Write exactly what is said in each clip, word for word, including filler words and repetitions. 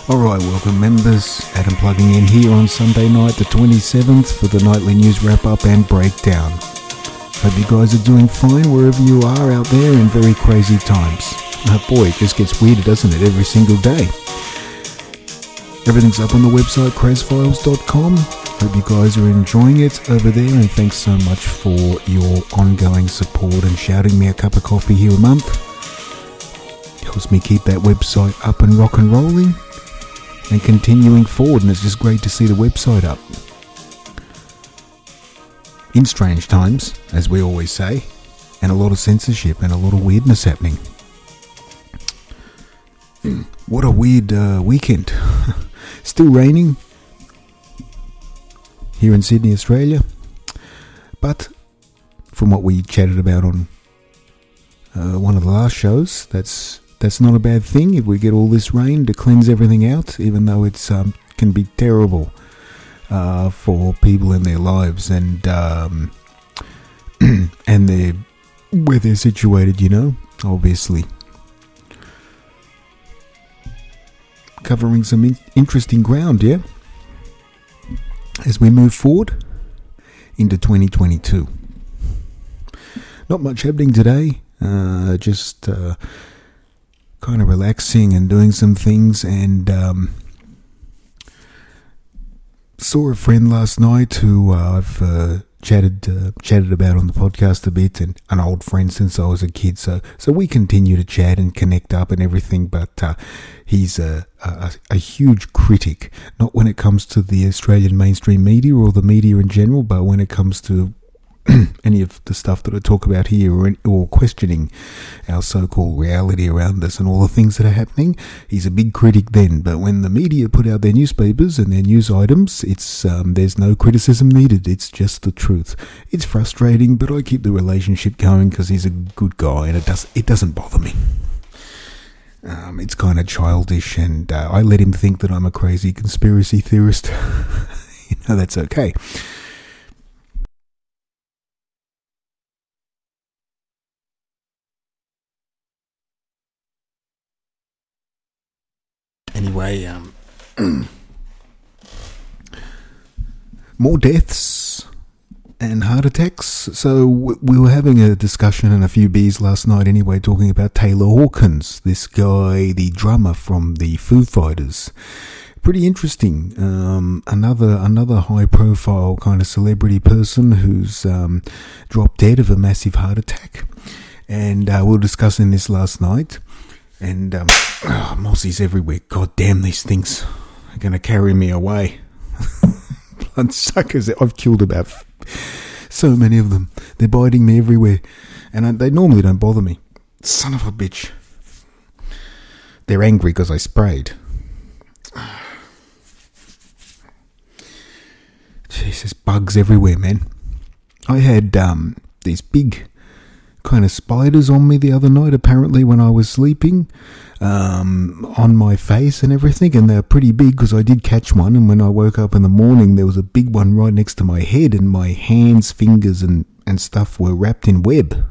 Alright, welcome members. Adam plugging in here on Sunday night the twenty-seventh for the nightly news wrap-up and breakdown. Hope you guys are doing fine wherever you are out there in very crazy times. Oh boy, it just gets weirder, doesn't it, every single day. Everything's up on the website kraz files dot com. Hope you guys are enjoying it over there, and thanks so much for your ongoing support and shouting me a cup of coffee here a month. Helps me keep that website up and rock and rolling and continuing forward, and it's just great to see the website up. In strange times, as we always say, and a lot of censorship and a lot of weirdness happening. What a weird uh, weekend. Still raining here in Sydney, Australia, but from what we chatted about on uh, one of the last shows, that's That's not a bad thing if we get all this rain to cleanse everything out, even though it's um, can be terrible uh, for people in their lives and um, and their where they're situated, you know, obviously. Covering some in- interesting ground, yeah, as we move forward into twenty twenty-two. Not much happening today, uh, just... Uh, kind of relaxing and doing some things, and um, saw a friend last night who uh, I've uh, chatted uh, chatted about on the podcast a bit, and an old friend since I was a kid, so so we continue to chat and connect up and everything, but uh, he's a, a, a huge critic, not when it comes to the Australian mainstream media or the media in general, but when it comes to any of the stuff that I talk about here, or, or questioning our so-called reality around us and all the things that are happening. He's a big critic then, but when the media put out their newspapers and their news items, it's um, there's no criticism needed. It's just the truth. It's frustrating, but I keep the relationship going because he's a good guy, and it does it doesn't bother me. Um, it's kind of childish, and uh, I let him think that I'm a crazy conspiracy theorist. You know, that's okay. Anyway, um, more deaths and heart attacks. So we were having a discussion and a few beers last night anyway, talking about Taylor Hawkins, this guy, the drummer from the Foo Fighters. Pretty interesting. Um, another another high-profile kind of celebrity person who's um, dropped dead of a massive heart attack. And uh, we were discussing this last night. And um, oh, mossies everywhere. God damn, these things are going to carry me away. Blood suckers. I've killed about f- so many of them. They're biting me everywhere. And I, they normally don't bother me. Son of a bitch. They're angry because I sprayed. Jesus, bugs everywhere, man. I had um, these big kind of spiders on me the other night, apparently, when I was sleeping, um, on my face and everything, and they're pretty big because I did catch one, and when I woke up in the morning there was a big one right next to my head, and my hands, fingers and, and stuff were wrapped in web.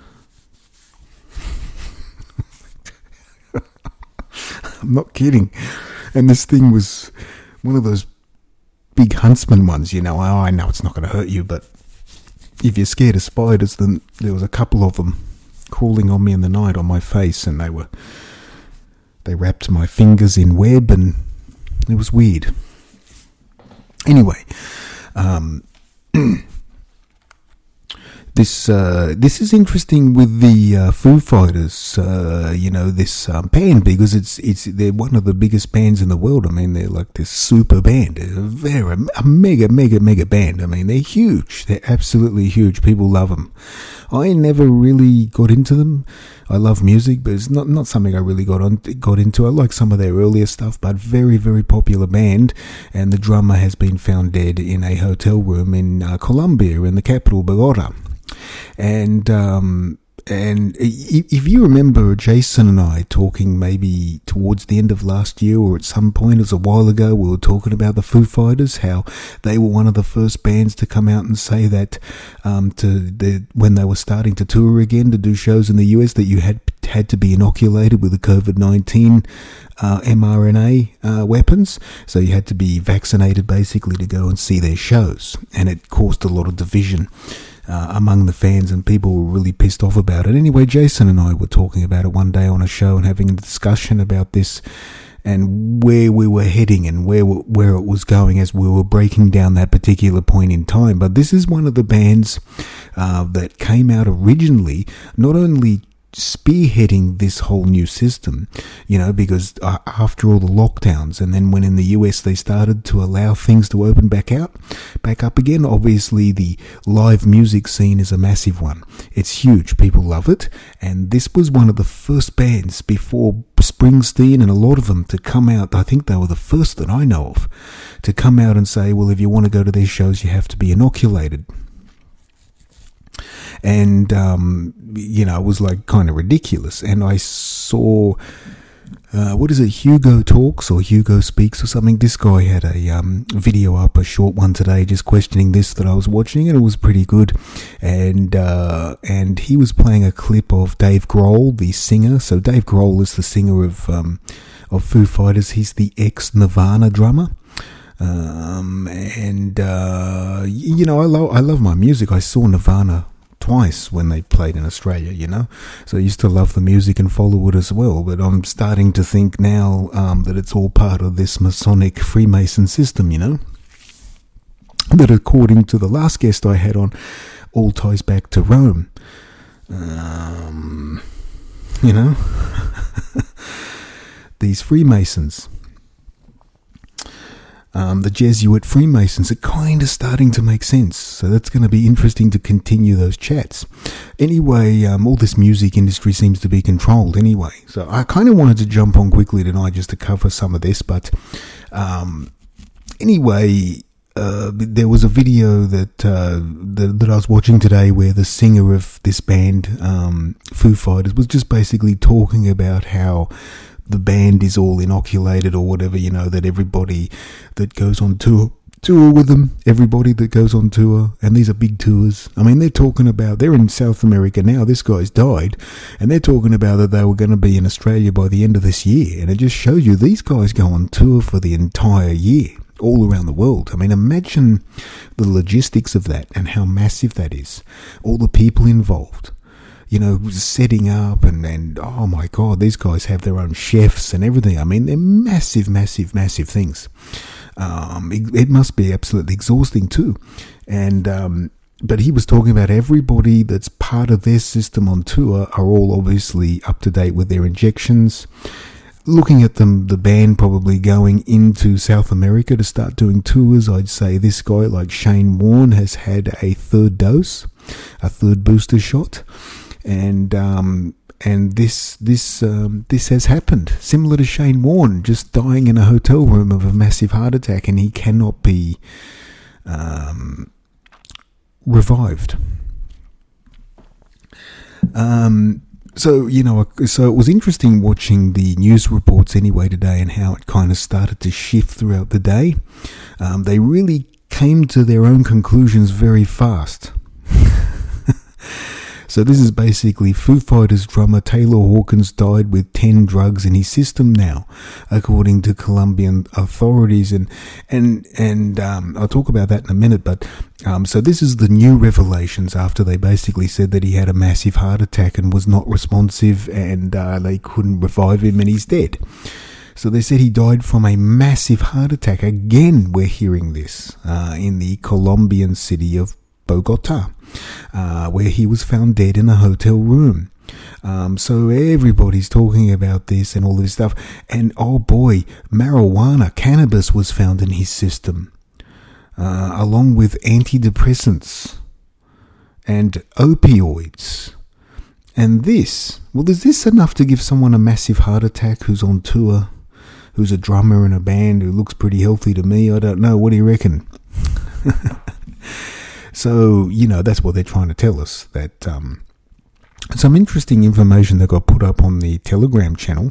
I'm not kidding. And this thing was one of those big huntsman ones, you know. Oh, I know it's not going to hurt you, but if you're scared of spiders, then there was a couple of them crawling on me in the night on my face, and they were they wrapped my fingers in web, and it was weird. Anyway, um, this uh, this is interesting with the uh, Foo Fighters. Uh, you know, this um, band, because it's it's they're one of the biggest bands in the world. I mean, they're like this super band. They're a very a mega mega mega band. I mean, they're huge. They're absolutely huge. People love them. I never really got into them. I love music, but it's not, not something I really got on got into. I like some of their earlier stuff, but very, very popular band. And the drummer has been found dead in a hotel room in uh, Colombia, in the capital, Bogota. And um, And if you remember Jason and I talking maybe towards the end of last year or at some point, it was a while ago, we were talking about the Foo Fighters, how they were one of the first bands to come out and say that um, to the, when they were starting to tour again, to do shows in the U S, that you had had to be inoculated with the covid nineteen uh, mRNA uh, weapons. So you had to be vaccinated basically to go and see their shows. And it caused a lot of division Uh, among the fans, and people were really pissed off about it. Anyway, Jason and I were talking about it one day on a show and having a discussion about this and where we were heading and where where it was going as we were breaking down that particular point in time. But this is one of the bands uh, that came out originally, not only spearheading this whole new system, you know, because uh, after all the lockdowns, and then when in the U S they started to allow things to open back out, back up again, obviously the live music scene is a massive one. It's huge. People love it. And this was one of the first bands before Springsteen and a lot of them to come out. I think they were the first that I know of to come out and say, well, if you want to go to their shows, you have to be inoculated. And, um, you know, it was like kind of ridiculous. And I saw, uh, what is it, Hugo Talks or Hugo Speaks or something. This guy had a um, video up, a short one today, just questioning this that I was watching, and it was pretty good. And uh, and he was playing a clip of Dave Grohl, the singer. So Dave Grohl is the singer of um, of Foo Fighters. He's the ex-Nirvana drummer. Um, and, uh, you know, I love, I love my music. I saw Nirvana twice when they played in Australia, you know, so I used to love the music and follow it as well. But I'm starting to think now um, that it's all part of this Masonic Freemason system, you know, that according to the last guest I had on, all ties back to Rome. Um, you know, these Freemasons. Um, the Jesuit Freemasons are kind of starting to make sense. So that's going to be interesting to continue those chats. Anyway, um, all this music industry seems to be controlled anyway. So I kind of wanted to jump on quickly tonight just to cover some of this. But um, anyway, uh, there was a video that, uh, that that I was watching today where the singer of this band, um, Foo Fighters, was just basically talking about how the band is all inoculated or whatever, you know, that everybody that goes on tour, tour with them, everybody that goes on tour, and these are big tours. I mean, they're talking about, they're in South America now, this guy's died, and they're talking about that they were going to be in Australia by the end of this year, and it just shows you these guys go on tour for the entire year, all around the world. I mean, imagine the logistics of that and how massive that is. All the people involved. You know, setting up and, and, oh my God, these guys have their own chefs and everything. I mean, they're massive, massive, massive things. Um, it, it must be absolutely exhausting too. And, um, but he was talking about everybody that's part of their system on tour are all obviously up to date with their injections. Looking at them, the band probably going into South America to start doing tours, I'd say this guy like Shane Warne has had a third dose, a third booster shot. And um, and this this um, this has happened, similar to Shane Warne, just dying in a hotel room of a massive heart attack, and he cannot be um, revived. Um, so you know, so it was interesting watching the news reports anyway today, and how it kind of started to shift throughout the day. Um, they really came to their own conclusions very fast. So this is basically Foo Fighters drummer Taylor Hawkins died with ten drugs in his system now, according to Colombian authorities. And and and um, I'll talk about that in a minute. But um, so this is the new revelations after they basically said that he had a massive heart attack and was not responsive, and uh, they couldn't revive him, and he's dead. So they said he died from a massive heart attack. Again, we're hearing this uh, in the Colombian city of Bogota, uh, where he was found dead in a hotel room. Um, so everybody's talking about this and all this stuff. And oh boy, marijuana, cannabis was found in his system, uh, along with antidepressants and opioids. And this, well, is this enough to give someone a massive heart attack who's on tour, who's a drummer in a band, who looks pretty healthy to me? I don't know. What do you reckon? So, you know, that's what they're trying to tell us, that um, some interesting information that got put up on the Telegram channel.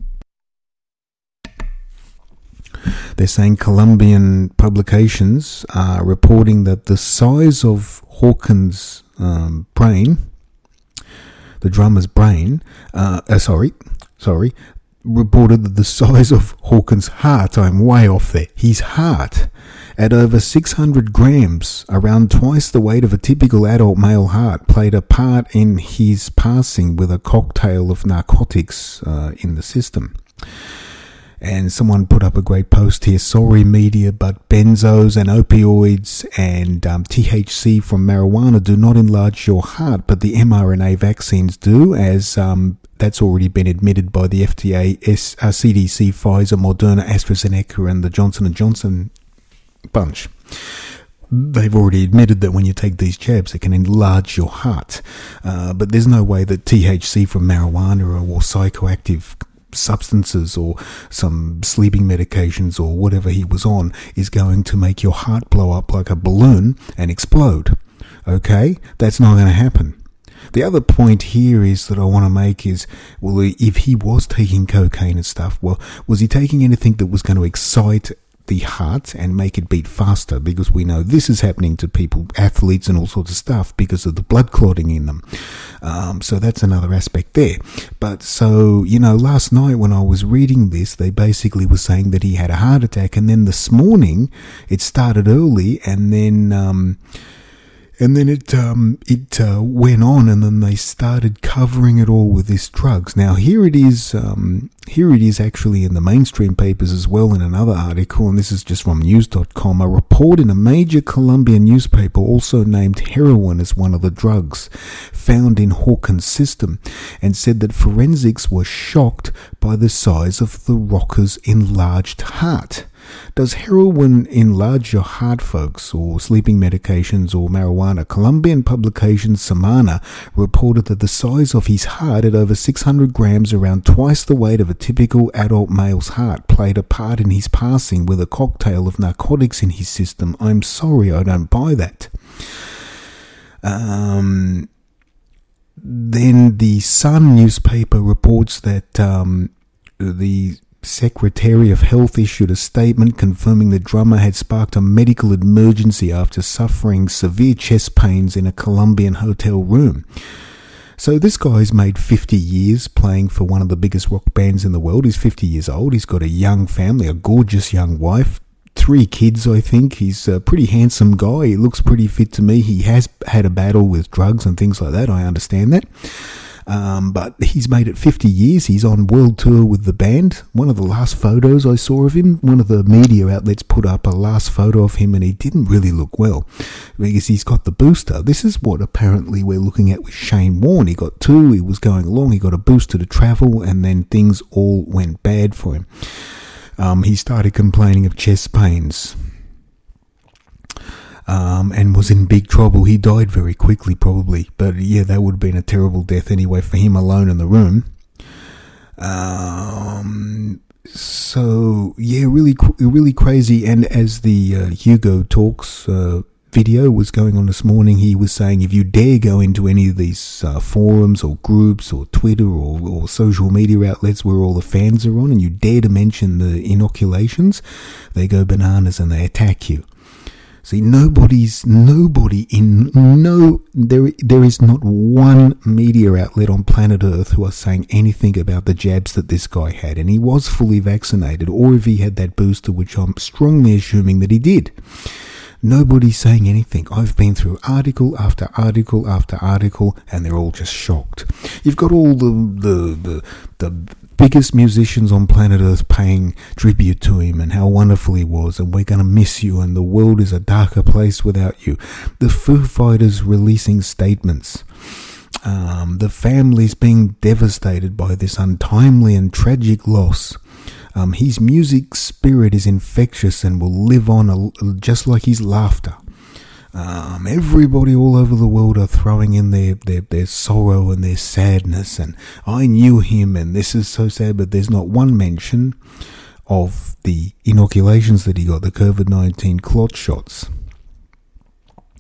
They're saying Colombian publications are reporting that the size of Hawkins' um, brain, the drummer's brain, uh, uh, sorry, sorry, reported that the size of Hawkins' heart, I'm way off there, his heart, at over six hundred grams, around twice the weight of a typical adult male heart, played a part in his passing with a cocktail of narcotics uh, in the system. And someone put up a great post here. Sorry, media, but benzos and opioids and um, T H C from marijuana do not enlarge your heart, but the mRNA vaccines do, as um, that's already been admitted by the F D A, S, uh, C D C, Pfizer, Moderna, AstraZeneca, and the Johnson and Johnson bunch. They've already admitted that when you take these jabs, it can enlarge your heart. Uh, but there's no way that T H C from marijuana or, or psychoactive substances or some sleeping medications or whatever he was on is going to make your heart blow up like a balloon and explode. Okay? That's not going to happen. The other point here is that I want to make is, well, if he was taking cocaine and stuff, well, was he taking anything that was going to excite the heart and make it beat faster? Because we know this is happening to people, athletes and all sorts of stuff, because of the blood clotting in them. Um, so that's another aspect there. But so, you know, last night when I was reading this, they basically were saying that he had a heart attack, and then this morning it started early, and then um, and then it um, it uh, went on, and then they started covering it all with this drugs. Now here it is. Um, Here it is actually in the mainstream papers as well in another article, and this is just from news dot com. A report in a major Colombian newspaper also named heroin as one of the drugs found in Hawkins' system, and said that forensics were shocked by the size of the rocker's enlarged heart. Does heroin enlarge your heart, folks, or sleeping medications or marijuana? Colombian publication Semana reported that the size of his heart at over six hundred grams, around twice the weight of a typical adult male's heart, played a part in his passing with a cocktail of narcotics in his system. I'm sorry, I don't buy that. Um, then the Sun newspaper reports that um, the Secretary of Health issued a statement confirming the drummer had sparked a medical emergency after suffering severe chest pains in a Colombian hotel room. So this guy's made fifty years playing for one of the biggest rock bands in the world. He's fifty years old. He's got a young family, a gorgeous young wife, three kids, I think. He's a pretty handsome guy. He looks pretty fit to me. He has had a battle with drugs and things like that. I understand that. Um, but he's made it fifty years. He's on world tour with the band. One of the last photos I saw of him, one of the media outlets put up a last photo of him, and he didn't really look well because he's got the booster. This is what apparently we're looking at with Shane Warne. He got two, he was going along, he got a booster to travel, and then things all went bad for him. Um, he started complaining of chest pains. Um, and was in big trouble. He died very quickly, probably. But yeah, that would have been a terrible death anyway for him alone in the room. Um, so yeah, really, really crazy. And as the uh, Hugo Talks uh, video was going on this morning, he was saying if you dare go into any of these uh, forums or groups or Twitter or, or social media outlets where all the fans are on, and you dare to mention the inoculations, they go bananas and they attack you. See, nobody's, nobody in, no, there, there is not one media outlet on planet Earth who are saying anything about the jabs that this guy had, and he was fully vaccinated, or if he had that booster, which I'm strongly assuming that he did. Nobody's saying anything. I've been through article after article after article, and they're all just shocked. You've got all the, the, the, the biggest musicians on planet Earth paying tribute to him and how wonderful he was, and we're going to miss you, and the world is a darker place without you. The Foo Fighters releasing statements. Um, the families being devastated by this untimely and tragic loss. Um, his music spirit is infectious and will live on a, just like his laughter. Um, everybody all over the world are throwing in their, their, their sorrow and their sadness, and I knew him and this is so sad, but there's not one mention of the inoculations that he got, the COVID nineteen clot shots.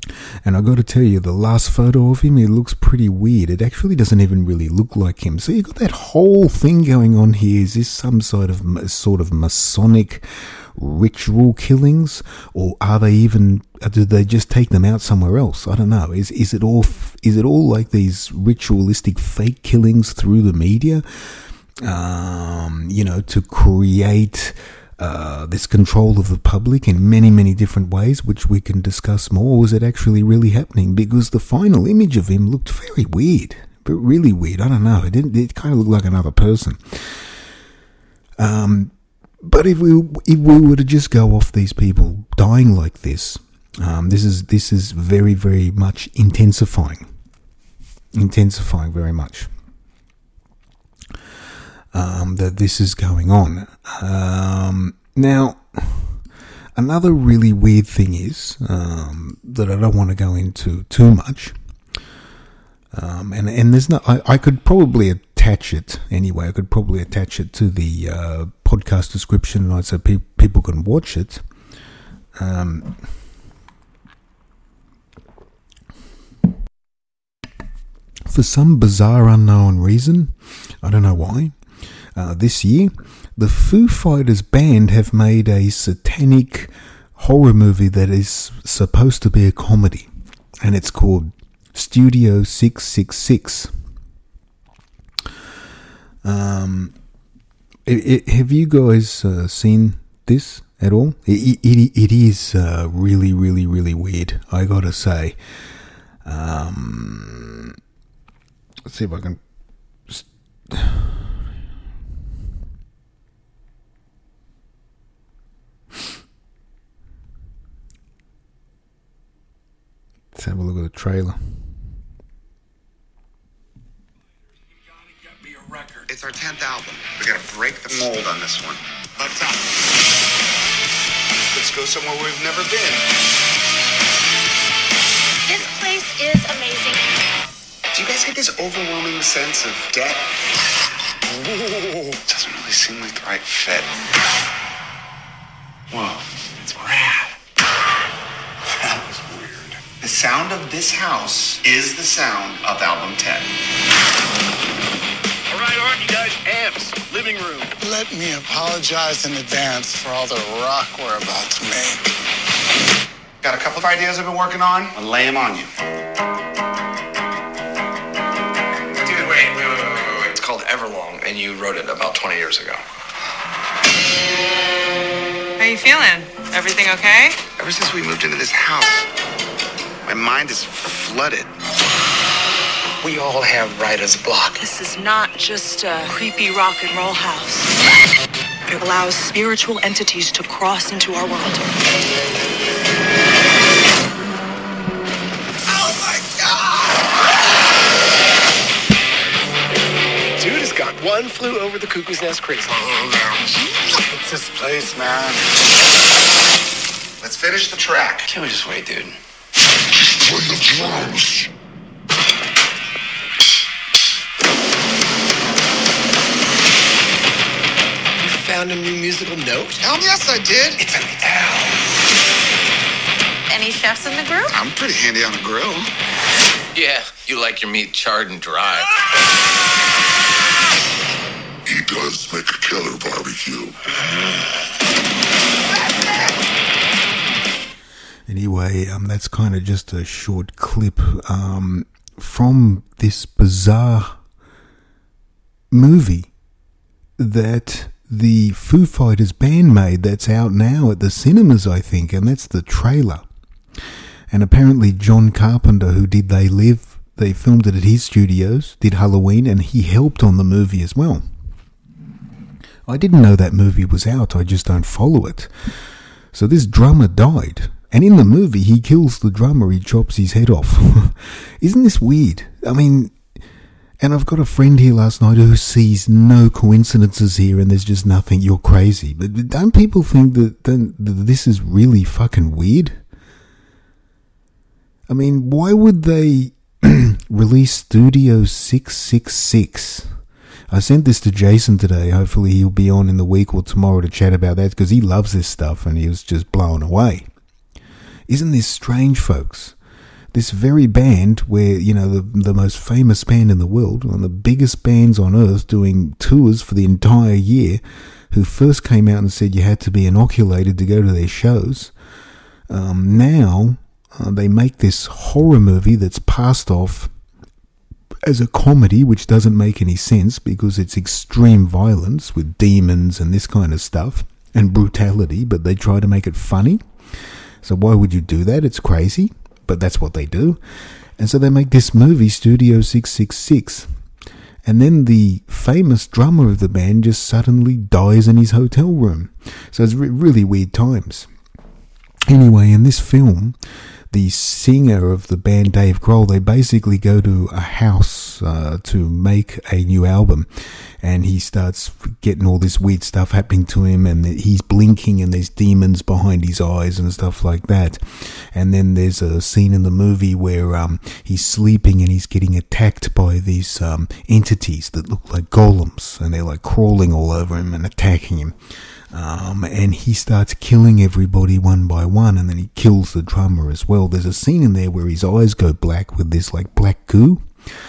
And I got to tell you, the last photo of him, it looks pretty weird. It actually doesn't even really look like him. So you got that whole thing going on here. Is this some sort of sort of Masonic ritual killings, or are they even? Do they just take them out somewhere else? I don't know. Is is it all? Is it all like these ritualistic fake killings through the media? Um, you know, to create uh, this control of the public in many, many different ways, which we can discuss more. Or was it actually really happening? Because the final image of him looked very weird, but really weird. I don't know. It didn't. It kind of looked like another person. Um, but if we if we were to just go off these people dying like this, um, this is this is very, very much intensifying, intensifying very much. Um, that this is going on. Um, now, another really weird thing is um, that I don't want to go into too much. Um, and and there's no, I, I could probably attach it anyway. I could probably attach it to the uh, podcast description so pe- people can watch it. Um, for some bizarre unknown reason, I don't know why. Uh, this year, the Foo Fighters band have made a satanic horror movie that is supposed to be a comedy, and it's called Studio six six six. Um, it, it, have you guys uh, seen this at all? It, it, it is uh, really, really, really weird, I gotta say. Um, let's see if I can... St- Let's have a look at the trailer. It's our tenth album. We gotta break the mold on this one. Let's up. Let's go somewhere we've never been. This place is amazing. Do you guys get this overwhelming sense of death? Ooh, doesn't really seem like the right fit. Whoa, it's rad. That was weird. The sound of this house is the sound of album ten. All right, aren't you guys amps? Living room. Let me apologize in advance for all the rock we're about to make. Got a couple of ideas I've been working on. I'll lay them on you. Dude, wait, wait, wait, wait, wait. It's called Everlong, and you wrote it about twenty years ago. How you feeling? Everything okay? Ever since we moved into this house, my mind is flooded. We all have writer's block. This is not just a creepy rock and roll house. It allows spiritual entities to cross into our world. Oh my God! Dude has got one flew over the cuckoo's nest crazy. What's this place, man? Let's finish the track. Can't we just wait, dude? Play the drums. Found a new musical note? Hell yes, I did. It's an L. Any chefs in the group? I'm pretty handy on the grill. Yeah, you like your meat charred and dry. He does make a killer barbecue. Anyway, um, that's kind of just a short clip um, from this bizarre movie that the Foo Fighters band made that's out now at the cinemas, I think, and that's the trailer. And apparently John Carpenter, who did They Live, they filmed it at his studios, did Halloween, and he helped on the movie as well. I didn't know that movie was out, I just don't follow it. So this drummer died, and in the movie he kills the drummer, he chops his head off. Isn't this weird? I mean... And I've got a friend here last night who sees no coincidences here and there's just nothing. You're crazy. But don't people think that, that this is really fucking weird? I mean, why would they release Studio six six six? I sent this to Jason today. Hopefully he'll be on in the week or tomorrow to chat about that because he loves this stuff and he was just blown away. Isn't this strange, folks? This very band where, you know, the, the most famous band in the world, one of the biggest bands on earth doing tours for the entire year, who first came out and said you had to be inoculated to go to their shows. Um, now uh, they make this horror movie that's passed off as a comedy, which doesn't make any sense because it's extreme violence with demons and this kind of stuff and brutality, but they try to make it funny. So why would you do that? It's crazy, but that's what they do. And so they make this movie, Studio six six six. And then the famous drummer of the band just suddenly dies in his hotel room. So it's re- really weird times. Anyway, in this film, the singer of the band, Dave Grohl, they basically go to a house uh, to make a new album. And he starts getting all this weird stuff happening to him, and he's blinking and there's demons behind his eyes and stuff like that. And then there's a scene in the movie where um, he's sleeping and he's getting attacked by these um, entities that look like golems, and they're like crawling all over him and attacking him. Um, and he starts killing everybody one by one, and then he kills the drummer as well. There's a scene in there where his eyes go black with this like black goo.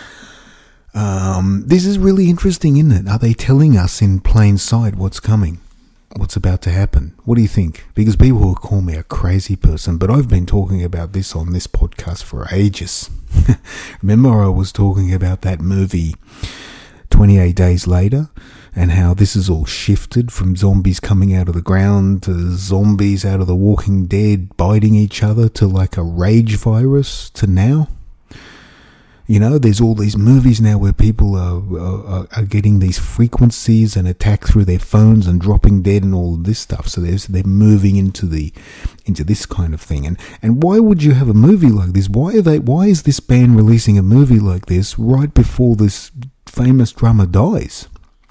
Um, this is really interesting, isn't it? Are they telling us in plain sight what's coming? What's about to happen? What do you think? Because people will call me a crazy person, but I've been talking about this on this podcast for ages. Remember I was talking about that movie twenty-eight Days Later, and how this is all shifted from zombies coming out of the ground to zombies out of The Walking Dead biting each other to like a rage virus to now? You know, there's all these movies now where people are, are, are getting these frequencies and attack through their phones and dropping dead and all of this stuff. So they're, they're moving into the into this kind of thing. And and why would you have a movie like this? Why are they? Why is this band releasing a movie like this right before this famous drummer dies?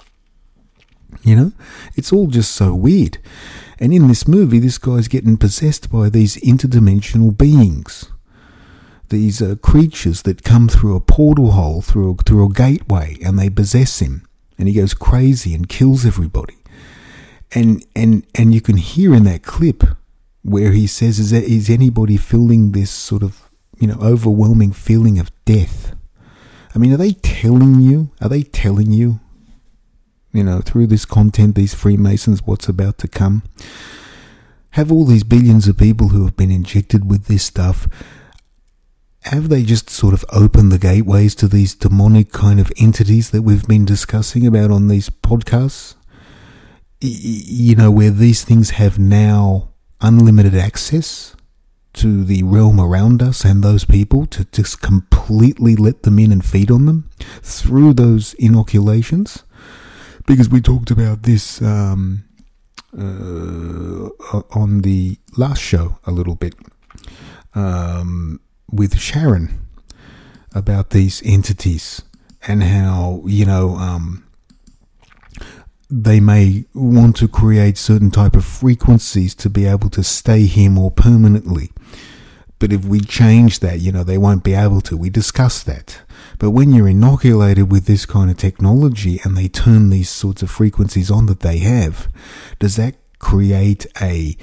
You know, it's all just so weird. And in this movie, this guy's getting possessed by these interdimensional beings. These uh, creatures that come through a portal hole, through a, through a gateway, and they possess him. And he goes crazy and kills everybody. And and and you can hear in that clip where he says, is, there, is anybody feeling this sort of, you know, overwhelming feeling of death? I mean, are they telling you, are they telling you, you know, through this content, these Freemasons, what's about to come? Have all these billions of people who have been injected with this stuff, have they just sort of opened the gateways to these demonic kind of entities that we've been discussing about on these podcasts? You know, where these things have now unlimited access to the realm around us and those people, to just completely let them in and feed on them through those inoculations? Because we talked about this um, uh, on the last show a little bit. Um... with Sharon about these entities and how, you know, um, they may want to create certain type of frequencies to be able to stay here more permanently. But if we change that, you know, they won't be able to. We discussed that. But when you're inoculated with this kind of technology and they turn these sorts of frequencies on that they have, does that create a...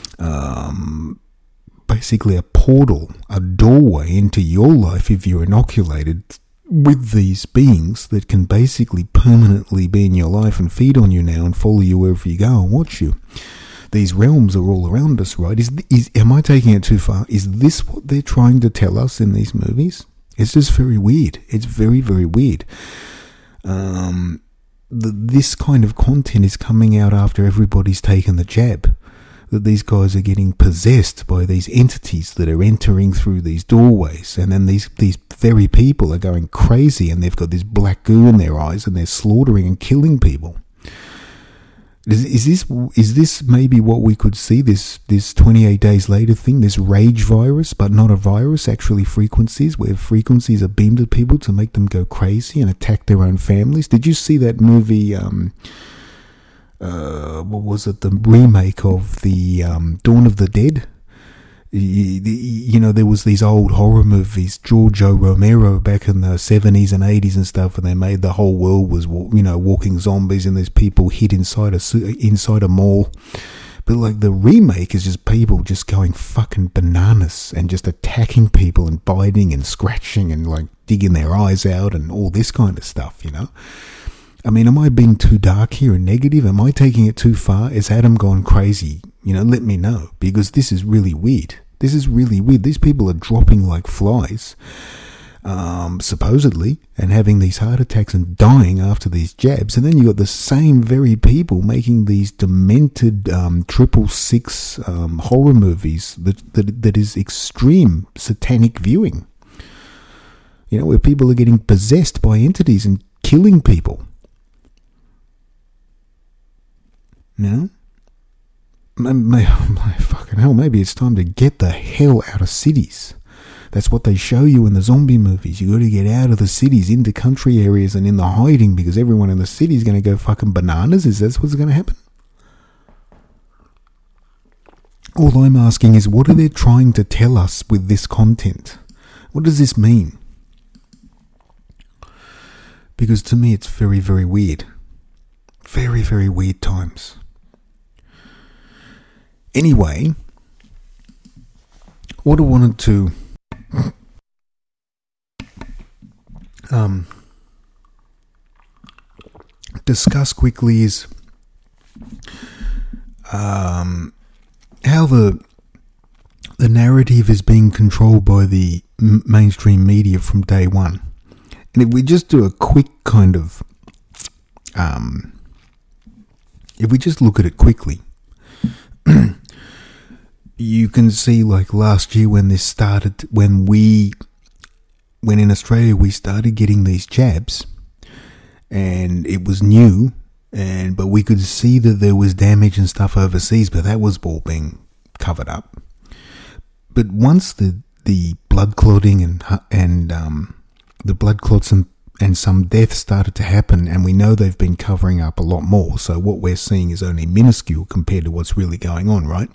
Um, basically a portal, a doorway into your life if you're inoculated with these beings that can basically permanently be in your life and feed on you now and follow you wherever you go and watch you? These realms are all around us, right? Is, is am I taking it too far? Is this what they're trying to tell us in these movies? It's just very weird. It's very, very weird. Um, the, this kind of content is coming out after everybody's taken the jab. That these guys are getting possessed by these entities that are entering through these doorways, and then these these very people are going crazy, and they've got this black goo in their eyes, and they're slaughtering and killing people. Is, is this is this maybe what we could see, this this twenty-eight days later thing, this rage virus, but not a virus, actually frequencies, where frequencies are beamed at people to make them go crazy and attack their own families? Did you see that movie? Um, Uh, what was it, the remake of the um, Dawn of the Dead? You, you know, there was these old horror movies, Giorgio Romero back in the seventies and eighties and stuff, and they made the whole world was, you know, walking zombies, and there's people hid inside a inside a mall, But like the remake is just people just going fucking bananas and just attacking people and biting and scratching and like digging their eyes out and all this kind of stuff, you know? I mean, am I being too dark here and negative? Am I taking it too far? Is Adam gone crazy? You know, let me know, because this is really weird. This is really weird. These people are dropping like flies, um, supposedly, and having these heart attacks and dying after these jabs. And then you got the same very people making these demented um, triple six um, horror movies that, that that is extreme satanic viewing. You know, where people are getting possessed by entities and killing people. You know? My, my, my fucking hell, maybe it's time to get the hell out of cities. That's what they show you in the zombie movies. You got to get out of the cities, into country areas and in the hiding, because everyone in the city is going to go fucking bananas. Is that what's going to happen? All I'm asking is, what are they trying to tell us with this content? What does this mean? Because to me it's very, very weird. Very, very weird times. Anyway, what I wanted to um, discuss quickly is um, how the the narrative is being controlled by the m- mainstream media from day one. And if we just do a quick kind of, um, if we just look at it quickly, you can see like last year when this started, when we, when in Australia we started getting these jabs, and it was new, and but we could see that there was damage and stuff overseas, but that was all being covered up. But once the the blood clotting and and um, the blood clots and, and some deaths started to happen, and we know they've been covering up a lot more, so what we're seeing is only minuscule compared to what's really going on, right?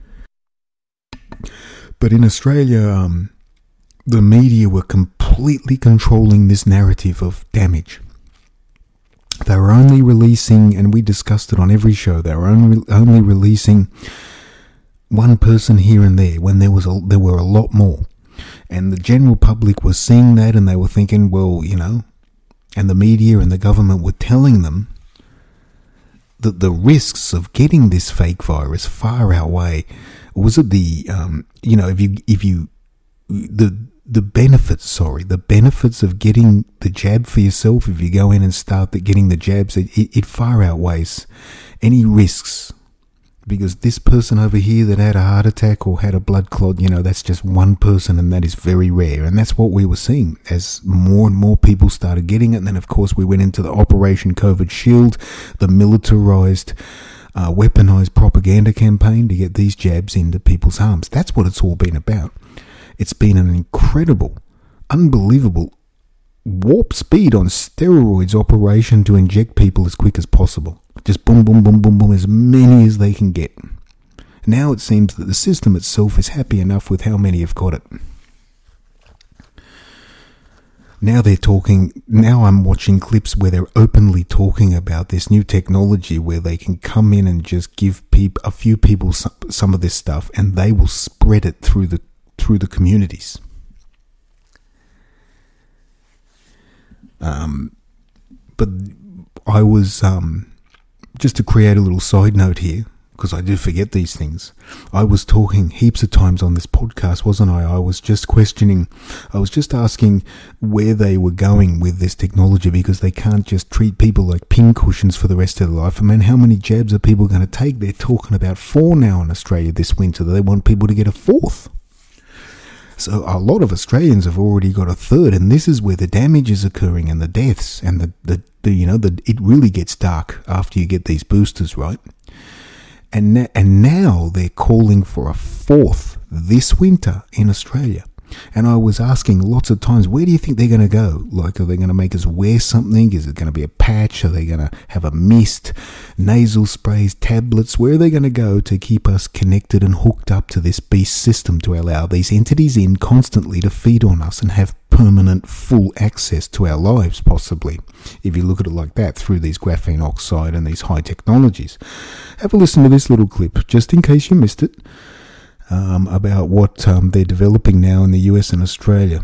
But in Australia, um, the media were completely controlling this narrative of damage. They were only releasing, and we discussed it on every show, they were only, only releasing one person here and there when there was a, there were a lot more. And the general public was seeing that, and they were thinking, well, you know, and the media and the government were telling them that the risks of getting this fake virus far outweigh, was it the, um, you know, if you, if you, the, the benefits, sorry, the benefits of getting the jab for yourself, if you go in and start the, getting the jabs, it, it, it far outweighs any risks. Because this person over here that had a heart attack or had a blood clot, you know, that's just one person, and that is very rare. And that's what we were seeing as more and more people started getting it. And then, of course, we went into the Operation COVID Shield, the militarized, uh, weaponized propaganda campaign to get these jabs into people's arms. That's what it's all been about. It's been an incredible, unbelievable, warp speed on steroids operation to inject people as quick as possible. Just boom, boom, boom, boom, boom, as many as they can get. Now it seems that the system itself is happy enough with how many have got it. Now they're talking, now I'm watching clips where they're openly talking about this new technology where they can come in and just give peop, a few people some, some of this stuff, and they will spread it through the through the communities. Um, but I was... Um, Just to create a little side note here, because I do forget these things. I was talking heaps of times on this podcast, wasn't I? I was just questioning, I was just asking where they were going with this technology, because they can't just treat people like pincushions for the rest of their life. I mean, how many jabs are people going to take? They're talking about four now in Australia this winter. They want people to get a fourth. So a lot of Australians have already got a third, and this is where the damage is occurring and the deaths and the, the, the you know, the, it really gets dark after you get these boosters, right? And, na- and now they're calling for a fourth this winter in Australia. And I was asking lots of times, where do you think they're going to go? Like, are they going to make us wear something? Is it going to be a patch? Are they going to have a mist, nasal sprays, tablets? Where are they going to go to keep us connected and hooked up to this beast system to allow these entities in constantly to feed on us and have permanent full access to our lives, possibly, if you look at it like that, through these graphene oxide and these high technologies? Have a listen to this little clip, just in case you missed it. Um, about what um, they're developing now in the U S and Australia.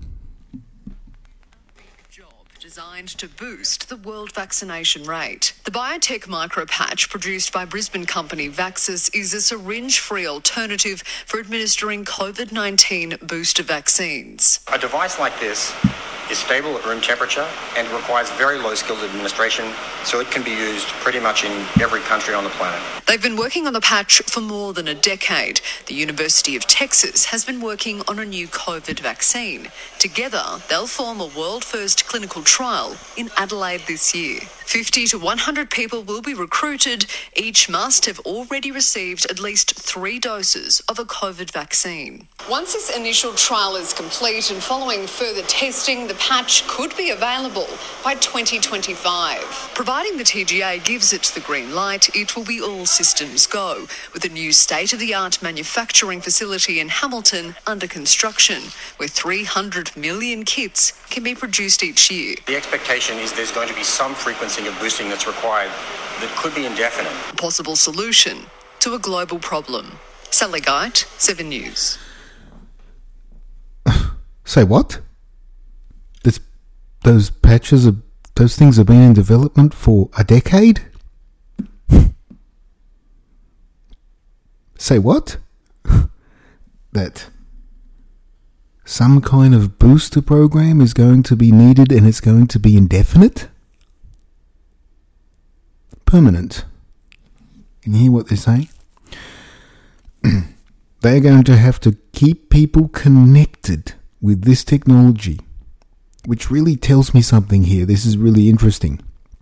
Designed to boost the world vaccination rate. The biotech micropatch produced by Brisbane company Vaxxus is a syringe-free alternative for administering COVID nineteen booster vaccines. A device like this is stable at room temperature and requires very low skilled administration, so it can be used pretty much in every country on the planet. They've been working on the patch for more than a decade. The University of Texas has been working on a new COVID vaccine. Together, they'll form a world-first clinical trial in Adelaide this year. fifty to one hundred people will be recruited. Each must have already received at least three doses of a COVID vaccine. Once this initial trial is complete and following further testing, the patch could be available by twenty twenty-five. Providing the T G A gives it the green light, it will be all systems go, with a new state-of-the-art manufacturing facility in Hamilton under construction, where three hundred million kits can be produced each year. The expectation is there's going to be some frequency of boosting that's required that could be indefinite. A possible solution to a global problem. Sally Geit, Seven News. Say what? This, those patches, are, those things have been in development for a decade? Say what? That some kind of booster program is going to be needed and it's going to be indefinite? Permanent. Can you hear what they're saying? They're going to have to keep people connected with this technology, which really tells me something here. This is really interesting.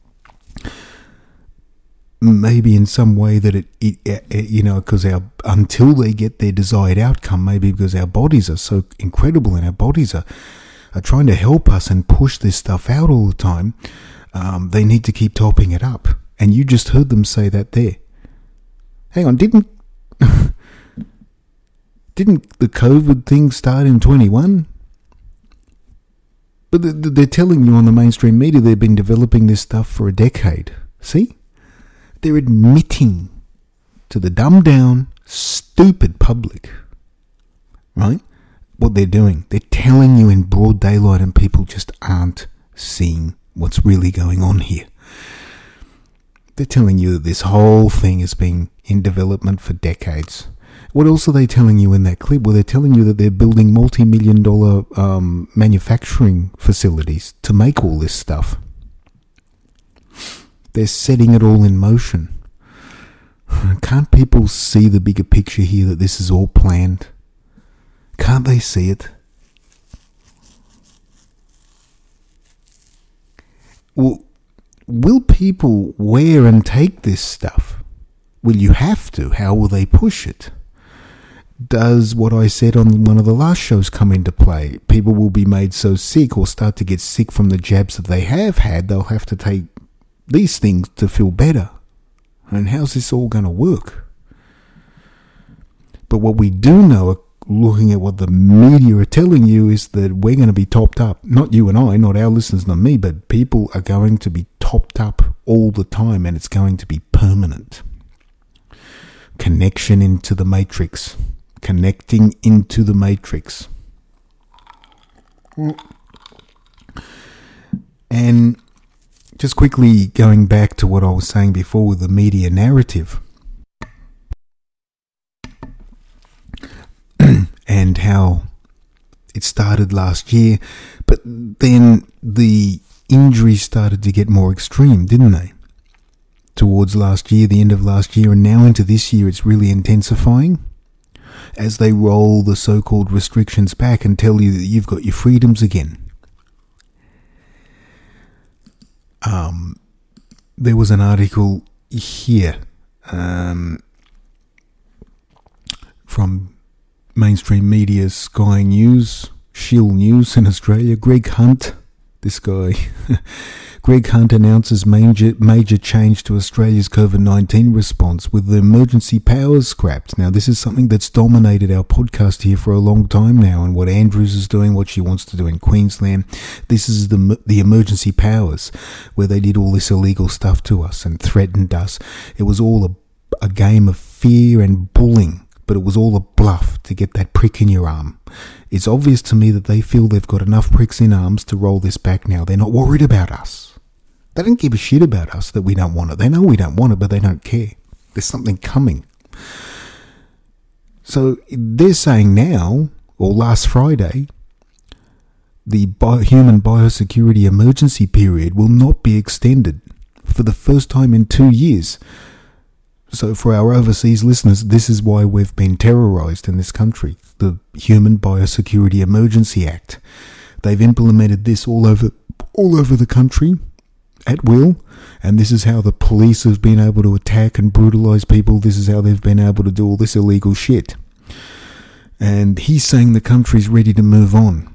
Maybe in some way that it, it, it you know, because our until they get their desired outcome, maybe because our bodies are so incredible and our bodies are, are trying to help us and push this stuff out all the time, um, they need to keep topping it up. And you just heard them say that there. Hang on, didn't didn't the COVID thing start in twenty-one? But they're telling you on the mainstream media they've been developing this stuff for a decade. See? They're admitting to the dumbed down, stupid public, right, what they're doing. They're telling you in broad daylight and people just aren't seeing what's really going on here. They're telling you that this whole thing has been in development for decades. What else are they telling you in that clip? Well, they're telling you that they're building multi-million dollar um, manufacturing facilities to make all this stuff. They're setting it all in motion. Can't people see the bigger picture here, that this is all planned? Can't they see it? Well, will people wear and take this stuff? Will you have to? How will they push it? Does what I said on one of the last shows come into play? People will be made so sick or start to get sick from the jabs that they have had, they'll have to take these things to feel better. And how's this all going to work? But what we do know, looking at what the media are telling you, is that we're going to be topped up. Not you and I, not our listeners, not me, but people are going to be topped up all the time, and it's going to be permanent. Connection into the matrix. Connecting into the matrix. And just quickly going back to what I was saying before with the media narrative and how it started last year, but then the injuries started to get more extreme, didn't they? Towards last year, the end of last year, and now into this year, it's really intensifying as they roll the so-called restrictions back and tell you that you've got your freedoms again. Um, there was an article here um, from mainstream media, Sky News, Shield News in Australia, Greg Hunt, this guy, Greg Hunt announces major major change to Australia's COVID nineteen response with the emergency powers scrapped. Now, this is something that's dominated our podcast here for a long time now, and what Andrews is doing, what she wants to do in Queensland. This is the the emergency powers, where they did all this illegal stuff to us and threatened us. It was all a, a game of fear and bullying, but it was all a bluff to get that prick in your arm. It's obvious to me that they feel they've got enough pricks in arms to roll this back now. They're not worried about us. They don't give a shit about us that we don't want it. They know we don't want it, but they don't care. There's something coming. So they're saying now, or last Friday, the bio- human biosecurity emergency period will not be extended for the first time in two years. So for our overseas listeners, this is why we've been terrorised in this country. The Human Biosecurity Emergency Act. They've implemented this all over, all over the country at will, and this is how the police have been able to attack and brutalise people. This is how they've been able to do all this illegal shit. And he's saying the country's ready to move on.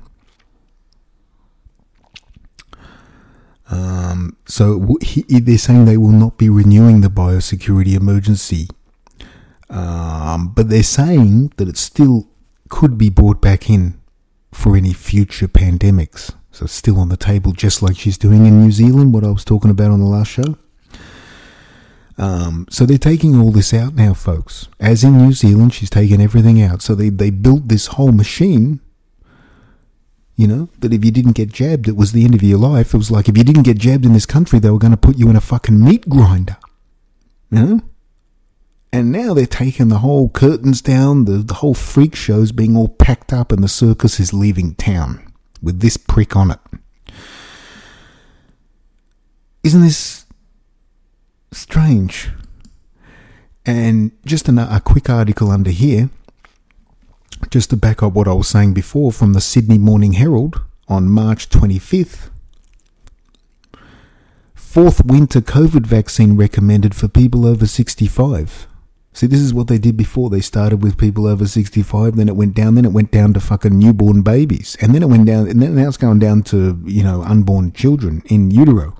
Um, so he, they're saying they will not be renewing the biosecurity emergency. Um, but they're saying that it still could be brought back in for any future pandemics. So it's still on the table, just like she's doing in New Zealand, what I was talking about on the last show. Um, so they're taking all this out now, folks. As in New Zealand, she's taking everything out. So they, they built this whole machine, you know, that if you didn't get jabbed, it was the end of your life. It was like if you didn't get jabbed in this country, they were going to put you in a fucking meat grinder, you know? And now they're taking the whole curtains down, the, the whole freak show's being all packed up, and the circus is leaving town with this prick on it. Isn't this strange? And just a, a quick article under here, just to back up what I was saying before, from the Sydney Morning Herald on March twenty-fifth. Fourth winter COVID vaccine recommended for people over sixty-five. See, this is what they did before. They started with people over sixty-five, then it went down, then it went down to fucking newborn babies. And then it went down, and then now it's going down to, you know, unborn children in utero.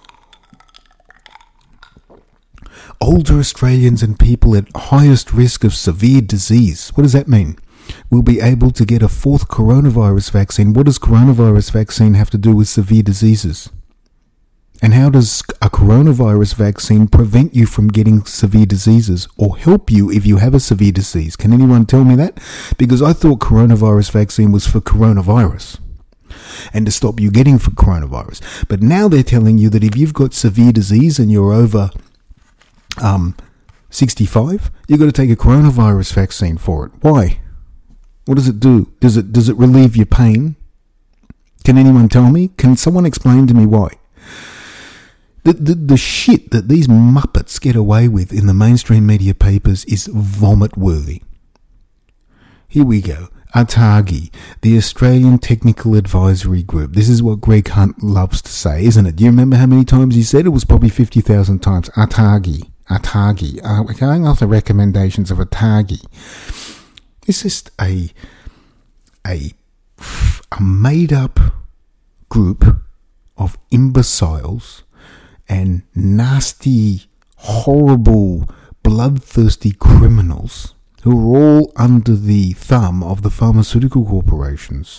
Older Australians and people at highest risk of severe disease. What does that mean? Will be able to get a fourth coronavirus vaccine. What does coronavirus vaccine have to do with severe diseases? And how does a coronavirus vaccine prevent you from getting severe diseases or help you if you have a severe disease? Can anyone tell me that? Because I thought coronavirus vaccine was for coronavirus and to stop you getting for coronavirus. But now they're telling you that if you've got severe disease and you're over um, sixty-five, you've got to take a coronavirus vaccine for it. Why? What does it do? Does it does it relieve your pain? Can anyone tell me? Can someone explain to me why? The, the the shit that these muppets get away with in the mainstream media papers is vomit-worthy. Here we go. ATAGI, the Australian Technical Advisory Group. This is what Greg Hunt loves to say, isn't it? Do you remember how many times he said it? It was probably fifty thousand times. ATAGI. ATAGI. Uh, we're going off the recommendations of ATAGI. It's just a, a, a made-up group of imbeciles and nasty, horrible, bloodthirsty criminals who are all under the thumb of the pharmaceutical corporations.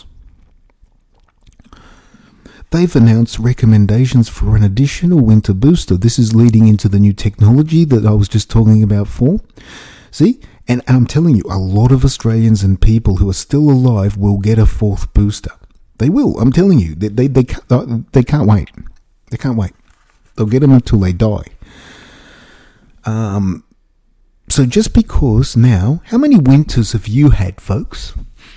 They've announced recommendations for an additional winter booster. This is leading into the new technology that I was just talking about for. See? And I'm telling you, a lot of Australians and people who are still alive will get a fourth booster. They will. I'm telling you. They, they, they, can't, they can't wait. They can't wait. They'll get them until they die. Um, so just because now, how many winters have you had, folks?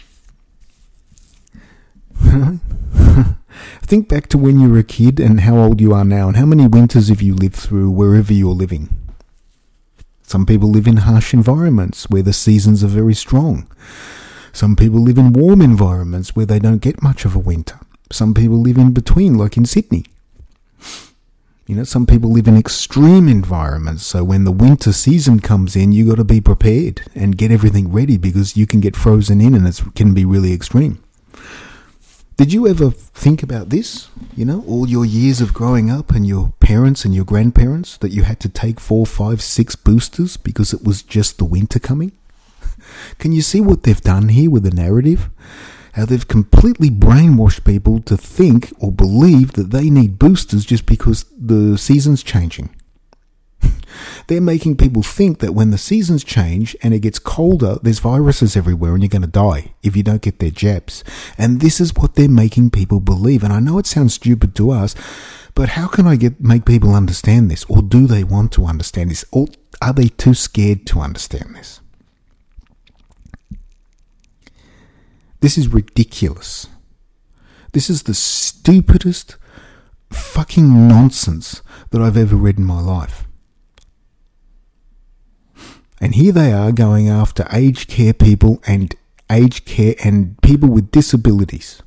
Think back to when you were a kid and how old you are now, and how many winters have you lived through wherever you're living? Some people live in harsh environments where the seasons are very strong. Some people live in warm environments where they don't get much of a winter. Some people live in between, like in Sydney. You know, some people live in extreme environments, so when the winter season comes in, you got to be prepared and get everything ready because you can get frozen in and it can be really extreme. Did you ever think about this? You know, all your years of growing up and your parents and your grandparents, that you had to take four, five, six boosters because it was just the winter coming? Can you see what they've done here with the narrative? How they've completely brainwashed people to think or believe that they need boosters just because the season's changing. They're making people think that when the seasons change and it gets colder, there's viruses everywhere and you're going to die if you don't get their jabs. And this is what they're making people believe. And I know it sounds stupid to us, but how can I get make people understand this? Or do they want to understand this? Or are they too scared to understand this? This is ridiculous. This is the stupidest fucking nonsense that I've ever read in my life. And here they are going after aged care people and aged care and people with disabilities.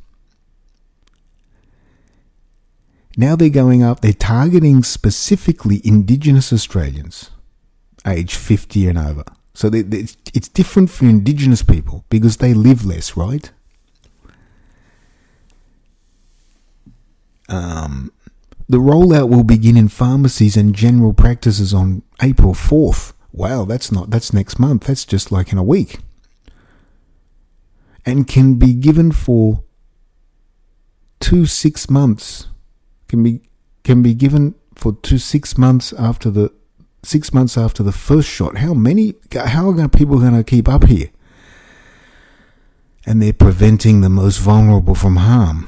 Now they're going up, they're targeting specifically Indigenous Australians, aged fifty and over. So they, they, it's different for Indigenous people because they live less, right? Um, the rollout will begin in pharmacies and general practices on April fourth. Wow, that's not, that's next month. That's just like in a week. And can be given for two, six months. Can be, can be given for two, six months after the, six months after the first shot. How many, how are people going to keep up here? And they're preventing the most vulnerable from harm.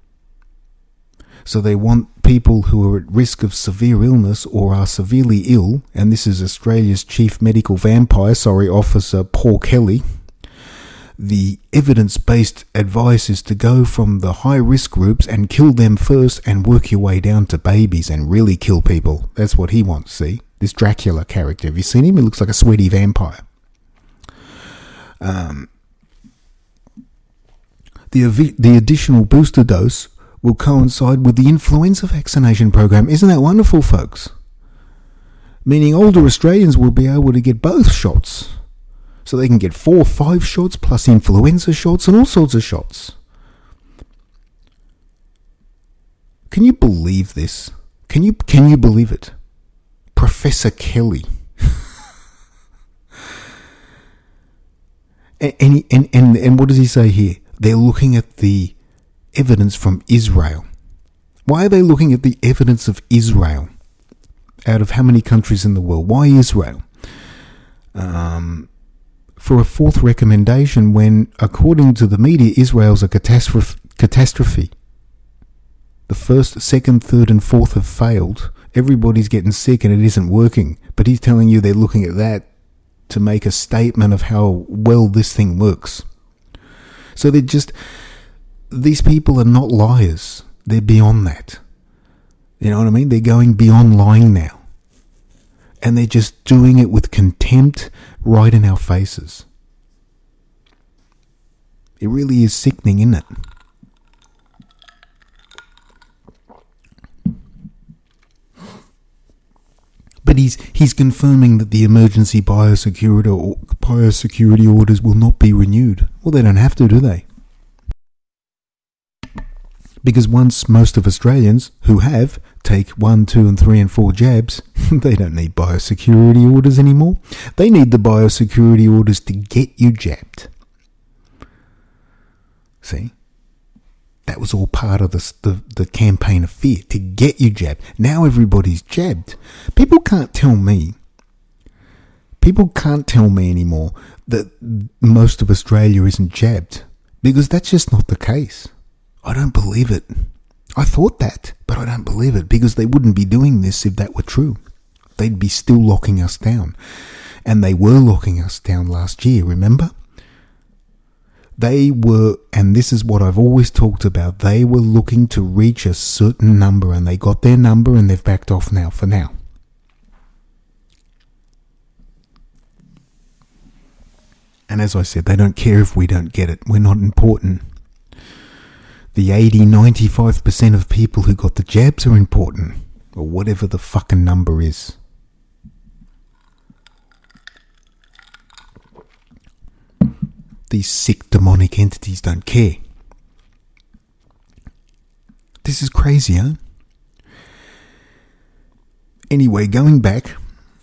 So they want people who are at risk of severe illness or are severely ill, and this is Australia's chief medical vampire, sorry, Officer Paul Kelly. The evidence-based advice is to go from the high-risk groups and kill them first and work your way down to babies and really kill people. That's what he wants, see? This Dracula character. Have you seen him? He looks like a sweaty vampire. Um, the, the additional booster dose will coincide with the influenza vaccination program. Isn't that wonderful, folks? Meaning older Australians will be able to get both shots. So they can get four or five shots plus influenza shots and all sorts of shots. Can you believe this? Can you can you believe it? Professor Kelly. and, and, and, and, and what does he say here? They're looking at the evidence from Israel. Why are they looking at the evidence of Israel? Out of how many countries in the world? Why Israel? Um, for a fourth recommendation when, according to the media, Israel's a catastrophe. catastrophe. The first, second, third and fourth have failed. Everybody's getting sick and it isn't working. But he's telling you they're looking at that to make a statement of how well this thing works. So they're just... These people are not liars. They're beyond that. You know what I mean? They're going beyond lying now. And they're just doing it with contempt right in our faces. It really is sickening, isn't it? But he's he's confirming that the emergency biosecurity or biosecurity orders will not be renewed. Well, they don't have to, do they? Because once most of Australians who have take one, two and three and four jabs, they don't need biosecurity orders anymore. They need the biosecurity orders to get you jabbed. See? That was all part of the, the, the campaign of fear, to get you jabbed. Now everybody's jabbed. People can't tell me, people can't tell me anymore that most of Australia isn't jabbed. Because that's just not the case. I don't believe it. I thought that, but I don't believe it because they wouldn't be doing this if that were true. They'd be still locking us down. And they were locking us down last year, remember? They were, and this is what I've always talked about, they were looking to reach a certain number and they got their number and they've backed off now for now. And as I said, they don't care if we don't get it. We're not important. The eighty, ninety-five percent of people who got the jabs are important. or whatever the fucking number is. These sick demonic entities don't care. This is crazy, huh? Anyway, going back,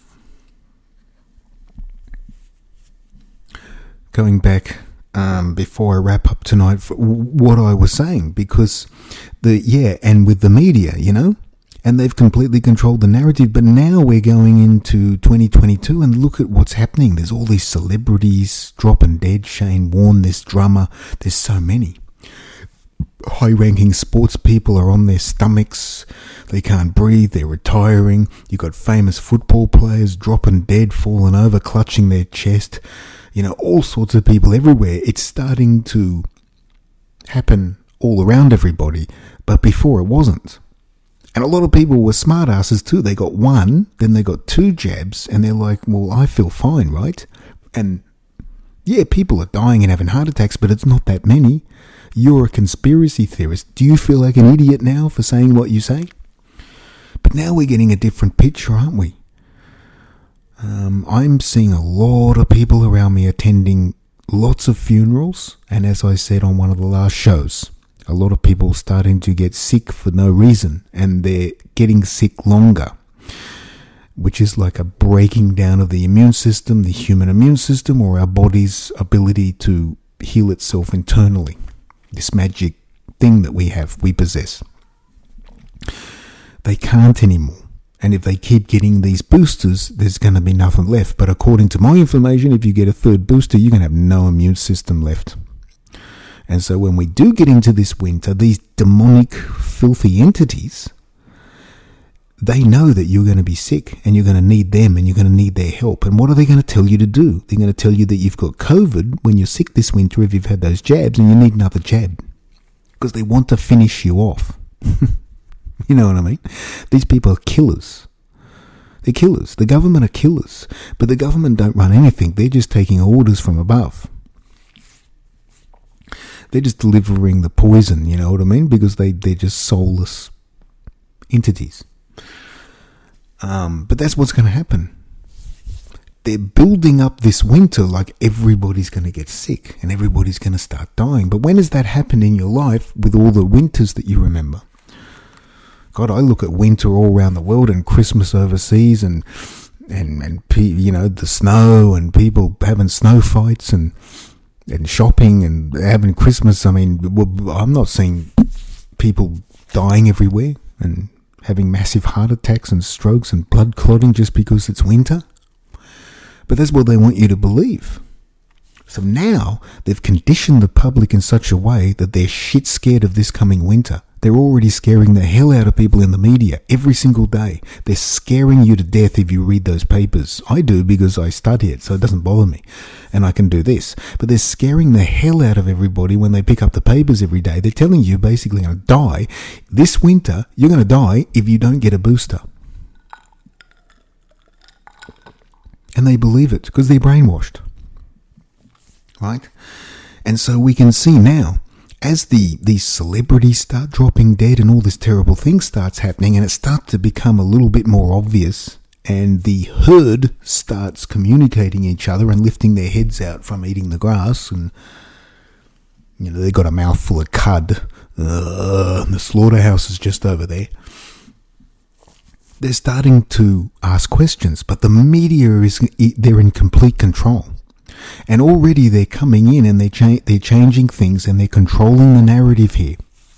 going back um, before I wrap up tonight, for what I was saying, because the yeah, and with the media, you know, and they've completely controlled the narrative. But now we're going into twenty twenty-two, and look at what's happening. There's all these celebrities dropping dead. Shane Warne, this drummer. There's so many. High-ranking sports people are on their stomachs. They can't breathe. They're retiring. You've got famous football players dropping dead, falling over, clutching their chest. You know, all sorts of people everywhere. It's starting to happen all around everybody, but before it wasn't. And a lot of people were smartasses too. They got one, then they got two jabs, and they're like, well, I feel fine, right? And yeah, people are dying and having heart attacks, but it's not that many. You're a conspiracy theorist. Do you feel like an idiot now for saying what you say? But now we're getting a different picture, aren't we? Um, I'm seeing a lot of people around me attending lots of funerals, and as I said on one of the last shows, a lot of people starting to get sick for no reason, and they're getting sick longer, which is like a breaking down of the immune system, the human immune system, or our body's ability to heal itself internally. This magic thing that we have, we possess. They can't anymore. And if they keep getting these boosters, there's going to be nothing left. But according to my information, if you get a third booster, you're going to have no immune system left. And so when we do get into this winter, these demonic, filthy entities, they know that you're going to be sick and you're going to need them and you're going to need their help. And what are they going to tell you to do? They're going to tell you that you've got COVID when you're sick this winter if you've had those jabs and you need another jab. Because they want to finish you off. You know what I mean? These people are killers. They're killers. The government are killers. But the government don't run anything. They're just taking orders from above. They're just delivering the poison, you know what I mean? Because they, they're just soulless entities. Um, but that's what's going to happen. They're building up this winter like everybody's going to get sick and everybody's going to start dying. But when has that happened in your life with all the winters that you remember? God, I look at winter all around the world and Christmas overseas and, and, and you know, the snow and people having snow fights and, and shopping and having Christmas. I mean, I'm not seeing people dying everywhere and having massive heart attacks and strokes and blood clotting just because it's winter. But that's what they want you to believe. So now they've conditioned the public in such a way that they're shit scared of this coming winter. They're already scaring the hell out of people in the media every single day. They're scaring you to death if you read those papers. I do because I study it, so it doesn't bother me. And I can do this. But they're scaring the hell out of everybody when they pick up the papers every day. They're telling you basically you're going to die. This winter, you're going to die if you don't get a booster. And they believe it because they're brainwashed. Right? And so we can see now, as the these celebrities start dropping dead and all this terrible thing starts happening and it starts to become a little bit more obvious and the herd starts communicating each other and lifting their heads out from eating the grass and, you know, they got a mouthful of cud. Uh, the slaughterhouse is just over there. They're starting to ask questions, but the media is they're in complete control. And already they're coming in and they're, cha- they're changing things and they're controlling the narrative here.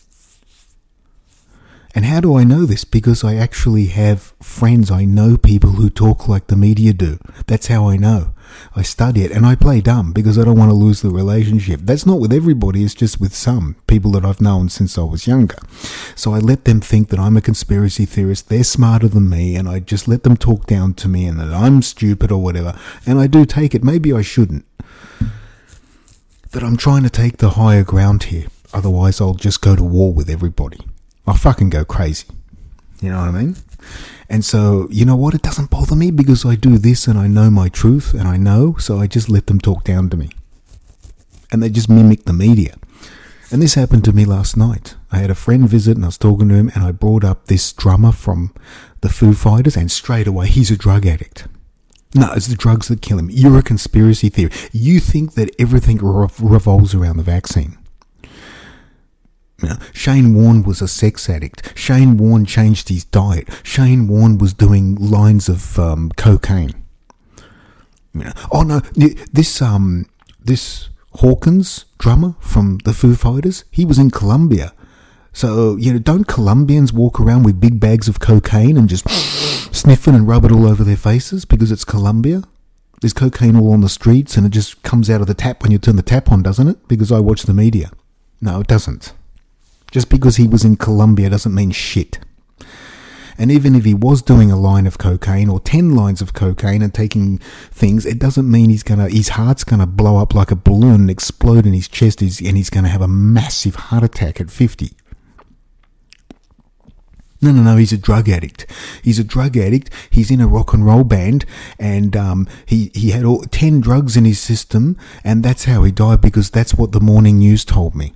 And how do I know this? Because I actually have friends. I know people who talk like the media do. That's how I know. I study it and I play dumb because I don't want to lose the relationship. That's not with everybody. It's just with some people that I've known since I was younger. So I let them think that I'm a conspiracy theorist. They're smarter than me and I just let them talk down to me and that I'm stupid or whatever. And I do take it. Maybe I shouldn't. But I'm trying to take the higher ground here. Otherwise I'll just go to war with everybody. I'll fucking go crazy. You know what I mean? And so, you know what? It doesn't bother me because I do this and I know my truth and I know, so I just let them talk down to me. And they just mimic the media. And this happened to me last night. I had a friend visit and I was talking to him and I brought up this drummer from the Foo Fighters and straight away, he's a drug addict. No, it's the drugs that kill him. You're a conspiracy theory. You think that everything revolves around the vaccine. You know, Shane Warne was a sex addict. Shane Warne changed his diet. Shane Warne was doing lines of um, cocaine. You know, oh no, this um this Hawkins drummer from the Foo Fighters, he was in Colombia. So, you know, don't Colombians walk around with big bags of cocaine and just sniff it and rub it all over their faces because it's Colombia? There's cocaine all on the streets and it just comes out of the tap when you turn the tap on, doesn't it? Because I watch the media. No, it doesn't. Just because he was in Colombia doesn't mean shit. And even if he was doing a line of cocaine or ten lines of cocaine and taking things, it doesn't mean he's gonna, his heart's gonna blow up like a balloon and explode in his chest and he's gonna have a massive heart attack at fifty. No, no, no, he's a drug addict. He's a drug addict. He's in a rock and roll band and um, he, he had all, ten drugs in his system and that's how he died because that's what the morning news told me.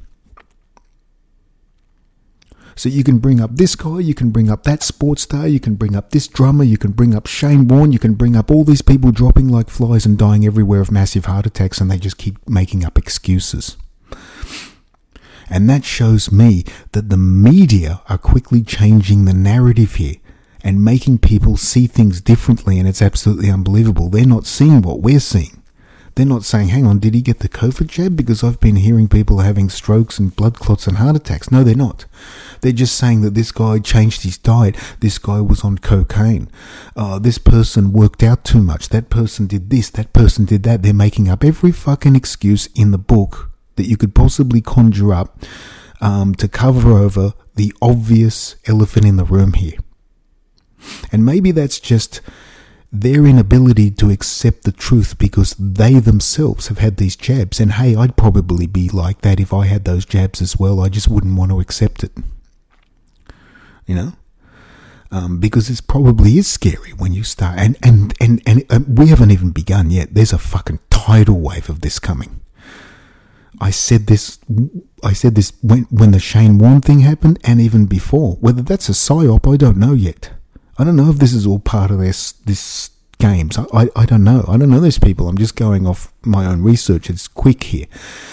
So you can bring up this guy, you can bring up that sports star, you can bring up this drummer, you can bring up Shane Warne, you can bring up all these people dropping like flies and dying everywhere of massive heart attacks and they just keep making up excuses. And that shows me that the media are quickly changing the narrative here and making people see things differently and it's absolutely unbelievable. They're not seeing what we're seeing. They're not saying, hang on, did he get the COVID jab? Because I've been hearing people having strokes and blood clots and heart attacks. No, they're not. They're just saying that this guy changed his diet. This guy was on cocaine. Uh, this person worked out too much. That person did this. That person did that. They're making up every fucking excuse in the book that you could possibly conjure up um, to cover over the obvious elephant in the room here. And maybe that's just their inability to accept the truth because they themselves have had these jabs. And hey, I'd probably be like that if I had those jabs as well. I just wouldn't want to accept it. You know? Um, because it probably is scary when you start. And, and, and, and, and we haven't even begun yet. There's a fucking tidal wave of this coming. I said this I said this when, when the Shane Warne thing happened and even before. Whether that's a psyop, I don't know yet. I don't know if this is all part of this, this games. I, I, I don't know. I don't know these people. I'm just going off my own research. It's quick here.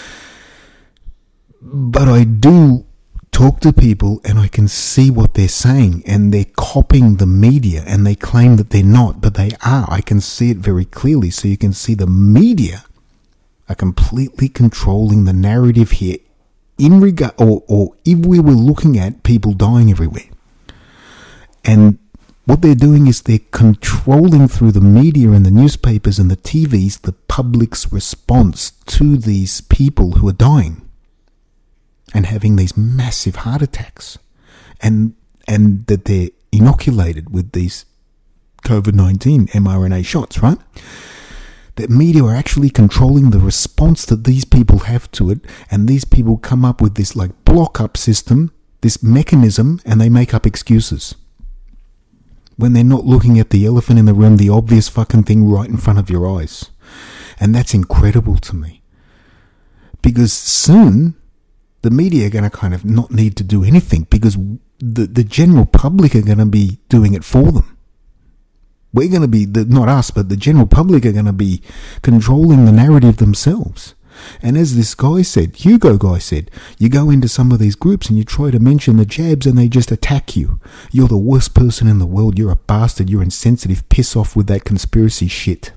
But I do talk to people and I can see what they're saying and they're copying the media and they claim that they're not, but they are. I can see it very clearly. So you can see the media are completely controlling the narrative here in regard, or, or if we were looking at people dying everywhere. And what they're doing is they're controlling through the media and the newspapers and the T Vs the public's response to these people who are dying and having these massive heart attacks, and and that they're inoculated with these COVID nineteen mRNA shots, right? That media are actually controlling the response that these people have to it, and these people come up with this like block-up system, this mechanism, and they make up excuses. When they're not looking at the elephant in the room, the obvious fucking thing right in front of your eyes. And that's incredible to me. Because soon, the media are going to kind of not need to do anything because the, the general public are going to be doing it for them. We're going to be, the, not us, but the general public are going to be controlling the narrative themselves. And as this guy said, Hugo guy said, you go into some of these groups and you try to mention the jabs and they just attack you. You're the worst person in the world. You're a bastard. You're insensitive. Piss off with that conspiracy shit.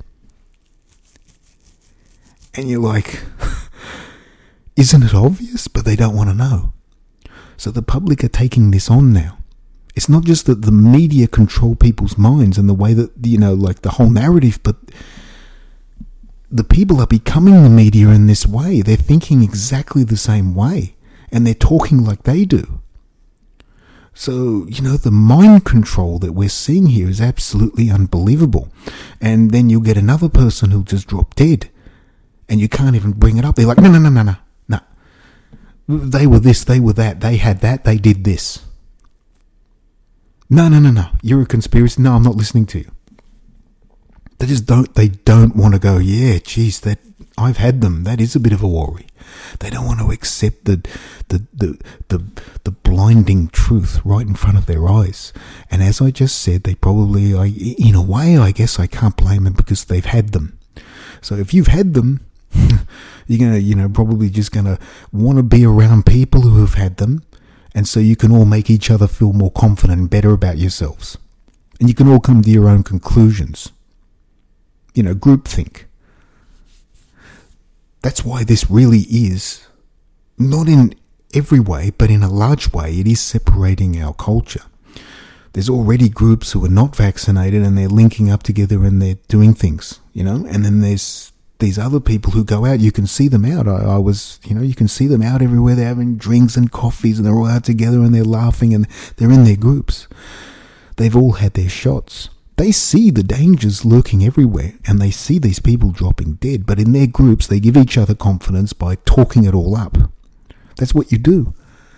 And you're like, isn't it obvious? But they don't want to know. So the public are taking this on now. It's not just that the media control people's minds and the way that, you know, like the whole narrative, but the people are becoming the media in this way. They're thinking exactly the same way and they're talking like they do. So, you know, the mind control that we're seeing here is absolutely unbelievable. And then you'll get another person who'll just drop dead and you can't even bring it up. They're like, no, no, no, no, no, no. They were this, they were that, they had that, they did this. No, no, no, no. You're a conspiracy. No, I'm not listening to you. They just don't, they don't want to go, yeah, geez, that, I've had them. That is a bit of a worry. They don't want to accept the the, the the the blinding truth right in front of their eyes. And as I just said, they probably, I, in a way, I guess I can't blame them because they've had them. So if you've had them, you're gonna, you know, probably just gonna want to be around people who have had them, and so you can all make each other feel more confident and better about yourselves, and you can all come to your own conclusions. You know, groupthink. That's why this really is, not in every way, but in a large way, it is separating our culture. There's already groups who are not vaccinated and they're linking up together and they're doing things, you know, and then there's these other people who go out. You can see them out. I, I was, you know, you can see them out everywhere. They're having drinks and coffees and they're all out together and they're laughing and they're in their groups. They've all had their shots. They see the dangers lurking everywhere and they see these people dropping dead. But in their groups, they give each other confidence by talking it all up. That's what you do.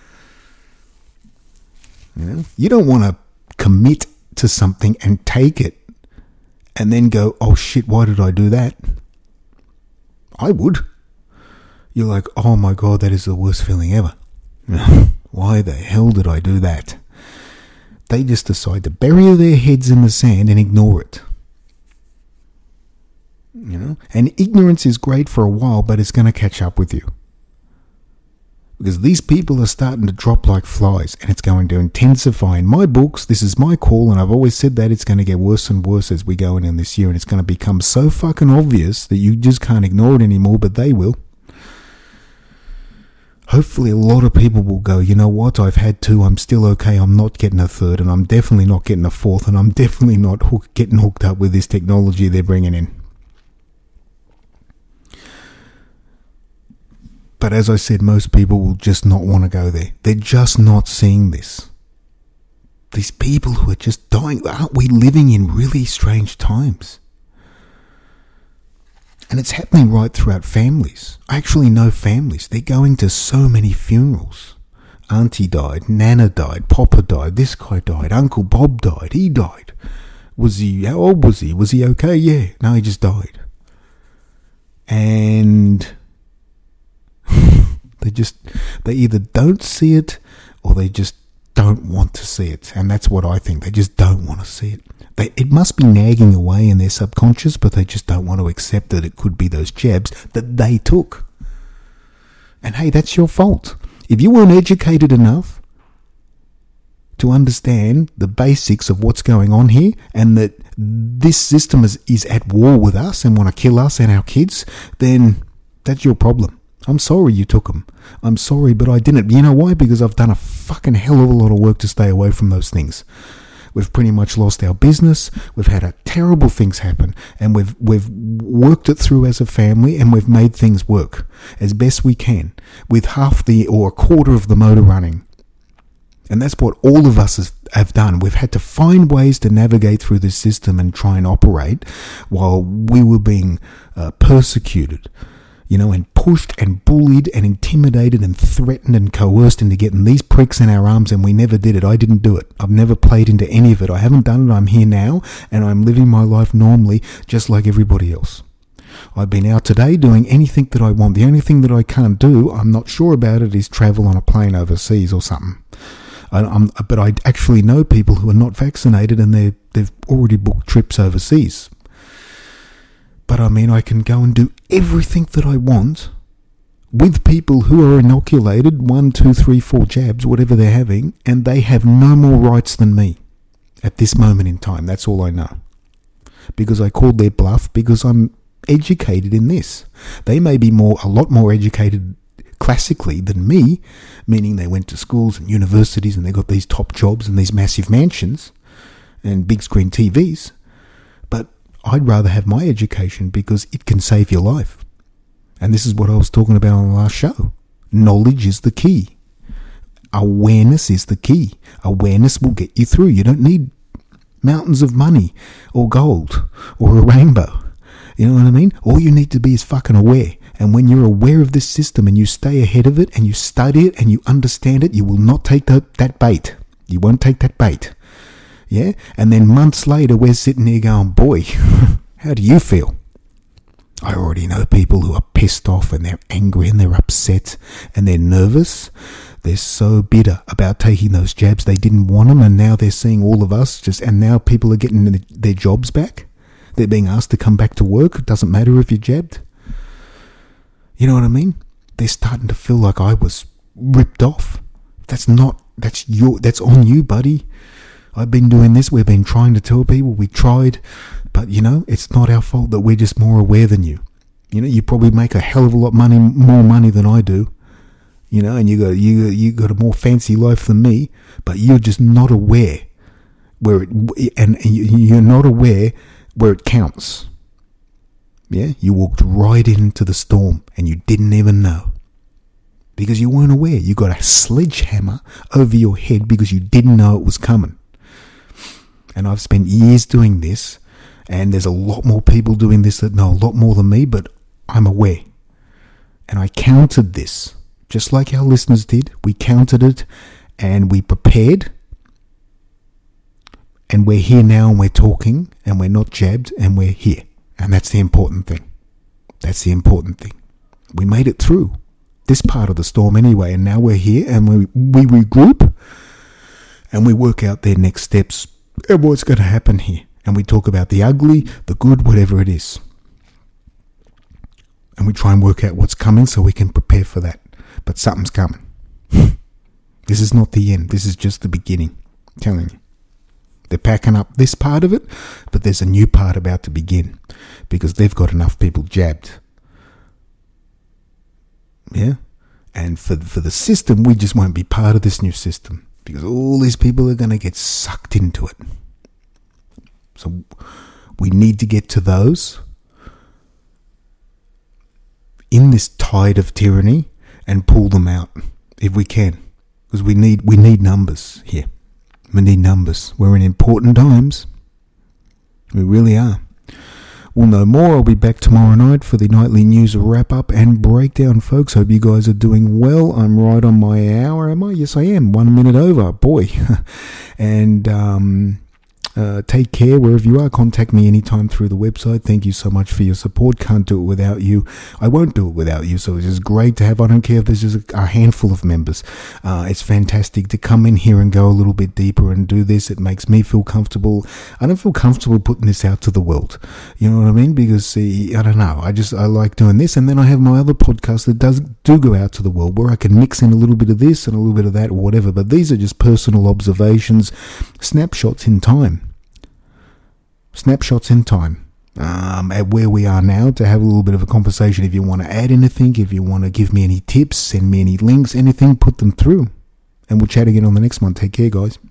You know? You don't want to commit to something and take it and then go, oh shit, why did I do that? I would. You're like, oh my God, that is the worst feeling ever. Why the hell did I do that? They just decide to bury their heads in the sand and ignore it. You know? And ignorance is great for a while, but it's going to catch up with you. Because these people are starting to drop like flies, and it's going to intensify. In my books, this is my call, and I've always said that it's going to get worse and worse as we go in this year, and it's going to become so fucking obvious that you just can't ignore it anymore, but they will. Hopefully a lot of people will go, you know what, I've had two, I'm still okay, I'm not getting a third, and I'm definitely not getting a fourth, and I'm definitely not hook, getting hooked up with this technology they're bringing in. But as I said, most people will just not want to go there. They're just not seeing this. These people who are just dying, aren't we living in really strange times? And it's happening right throughout families. I actually know families. They're going to so many funerals. Auntie died, Nana died, Papa died, this guy died, Uncle Bob died, he died. Was he, how old was he? Was he okay? Yeah. No, he just died. And they just, they either don't see it or they just don't want to see it. And that's what I think. They just don't want to see it. They, it must be nagging away in their subconscious, but they just don't want to accept that it could be those jabs that they took. And hey, that's your fault. If you weren't educated enough to understand the basics of what's going on here and that this system is, is at war with us and want to kill us and our kids, then that's your problem. I'm sorry you took them. I'm sorry, but I didn't. You know why? Because I've done a fucking hell of a lot of work to stay away from those things. We've pretty much lost our business. We've had a terrible things happen, and we've we've worked it through as a family, and we've made things work as best we can with half the or a quarter of the motor running. And that's what all of us has, have done. We've had to find ways to navigate through this system and try and operate while we were being uh, persecuted. You know, and pushed and bullied and intimidated and threatened and coerced into getting these pricks in our arms, and we never did it. I didn't do it. I've never played into any of it. I haven't done it. I'm here now, and I'm living my life normally, just like everybody else. I've been out today doing anything that I want. The only thing that I can't do, I'm not sure about it, is travel on a plane overseas or something. I, I'm, but I actually know people who are not vaccinated, and they they've already booked trips overseas. But I mean, I can go and do everything that I want with people who are inoculated, one, two, three, four jabs, whatever they're having, and they have no more rights than me at this moment in time. That's all I know. Because I called their bluff, because I'm educated in this. They may be more, a lot more educated classically than me, meaning they went to schools and universities and they got these top jobs and these massive mansions and big screen T Vs. But I'd rather have my education because it can save your life. And this is what I was talking about on the last show. Knowledge is the key. Awareness is the key. Awareness will get you through. You don't need mountains of money or gold or a rainbow. You know what I mean? All you need to be is fucking aware. And when you're aware of this system and you stay ahead of it and you study it and you understand it, you will not take that, that bait. You won't take that bait. Yeah? And then months later, we're sitting here going, boy, how do you feel? I already know people who are pissed off and they're angry and they're upset and they're nervous. They're so bitter about taking those jabs. They didn't want them, and now they're seeing all of us just, and now people are getting their jobs back. They're being asked to come back to work. It doesn't matter if you're jabbed. You know what I mean? They're starting to feel like I was ripped off. That's not, that's your, that's on you, buddy. I've been doing this. We've been trying to tell people. We tried. But, you know, it's not our fault that we're just more aware than you. You know, you probably make a hell of a lot money, more money than I do. You know, and you got you you got a more fancy life than me, but you're just not aware where it, and, and you're not aware where it counts. Yeah, you walked right into the storm and you didn't even know because you weren't aware. You got a sledgehammer over your head because you didn't know it was coming. And I've spent years doing this. And there's a lot more people doing this that know a lot more than me, but I'm aware. And I counted this, just like our listeners did. We counted it, and we prepared. And we're here now, and we're talking, and we're not jabbed, and we're here. And that's the important thing. That's the important thing. We made it through this part of the storm anyway, and now we're here, and we, we regroup, and we work out their next steps, and what's going to happen here. And we talk about the ugly, the good, whatever it is. And we try and work out what's coming so we can prepare for that. But something's coming. This is not the end. This is just the beginning. I'm telling you. They're packing up this part of it, but there's a new part about to begin. Because they've got enough people jabbed. Yeah? And for, for the system, we just won't be part of this new system. Because all these people are going to get sucked into it. So we need to get to those in this tide of tyranny and pull them out if we can. Because we need we need numbers here. We need numbers. We're in important times. We really are. We'll know more. I'll be back tomorrow night for the nightly news wrap-up and breakdown, folks. Hope you guys are doing well. I'm right on my hour, am I? Yes, I am. One minute over. Boy. and... um Uh, take care wherever you are. Contact me anytime through the website. Thank you so much for your support. Can't do it without you. I won't do it without you. So it's just great to have. I don't care if there's just a, a handful of members. Uh, it's fantastic to come in here and go a little bit deeper and do this. It makes me feel comfortable. I don't feel comfortable putting this out to the world. You know what I mean? Because see, I don't know. I just I like doing this, and then I have my other podcast that does do go out to the world where I can mix in a little bit of this and a little bit of that or whatever. But these are just personal observations, snapshots in time. Snapshots in time um, at where we are now to have a little bit of a conversation. If you want to add anything, if you want to give me any tips, send me any links, anything, put them through. And we'll chat again on the next one. Take care, guys.